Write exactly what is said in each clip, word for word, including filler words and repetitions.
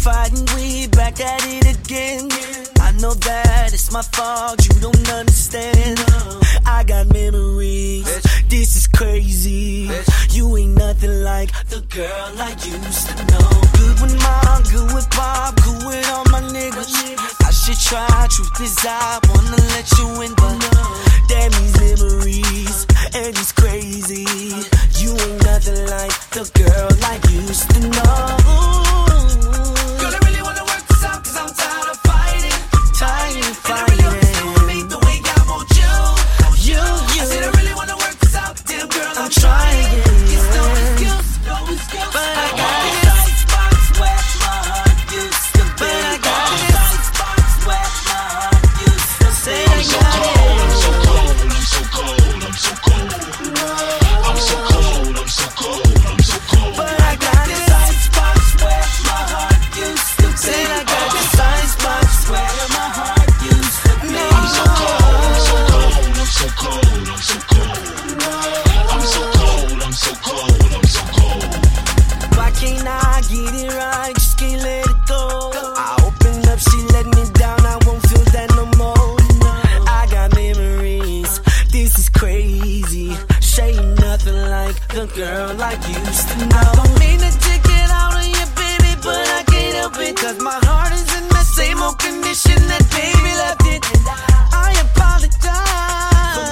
fighting, we back at it again. I know that it's my fault, you don't understand. I got memories, this is crazy. You ain't nothing like the girl I used to know. Good with mom, good with pop, good with all my niggas. I should try, truth is I wanna let you in, but damn these memories, and it's crazy. You ain't nothing like the girl I used to know. Girl, I really wanna work this out, cause I'm tired of fighting. Tired of fighting. And I really hope you want me the way I want you. You, you. I said I really wanna work this out, damn girl, I'm, I'm trying. It's no excuse, no excuse. But I got this icebox where my heart used to be. But I got this icebox where my heart used to be. I'm so cold, I'm so cold, I'm so cold, I'm so cold. I'm so cold, I'm so cold, I'm so cold. But I got this icebox where my heart used to be. I got this icebox where my heart used to be. I'm so cold, I'm so cold, I'm so cold, I'm so cold. I'm so cold, I'm so cold, I'm so cold. Why can't I get it right? Just can't let it go. I open up, she let me down. I won't feel that no more. I got memories, this is crazy. She ain't nothing like the girl I used to know. I don't mean to take it out on you, baby, but I can't help it, cause my heart is in the same old condition that baby left it. I apologize.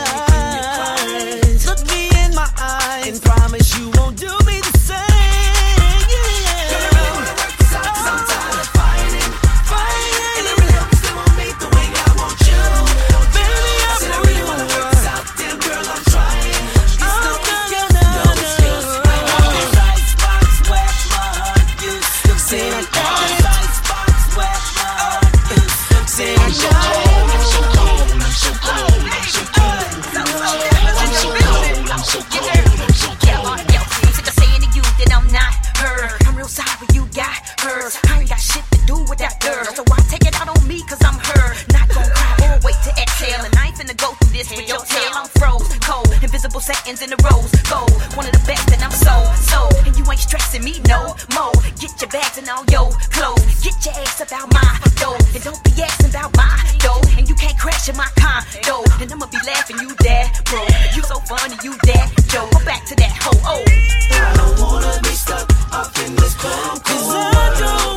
Look me in my eyes and promise you won't do me the same. Yeah. Girl, I really wanna work this out, cause I'm tired of fighting. Fighting. And I really hope you still want me the way I want you. Baby, I said I really wanna work this out, damn girl, I'm trying. It's no excuse, no excuse. I got this icebox where my heart used to be. I got this icebox where my heart used to be. I'm so cold, I'm so cold, I'm so cold, I'm so cold. I'm so cold, I'm so cold, I'm so cold. Yo, I'm sick of saying to you that I'm not her. I'm real sorry you got her. I ain't got shit to do with that girl, so I take it out on me cause I'm her. Not gon' cry or wait to exhale, and I ain't finna go through this with your tail. I'm froze, cold, invisible seconds in the rose gold. One of the best and I'm so, so. And you ain't stressing me no more. Get your bags and all your clothes. Get your ass about my dough, and don't be asking about my dough. And you can't crash in my condo, and I'ma be laughing you that bro. You so funny, you that Joe. Go back to that hoe. Oh, I don't wanna be stuck up in this cold, cold. 'Cause I don't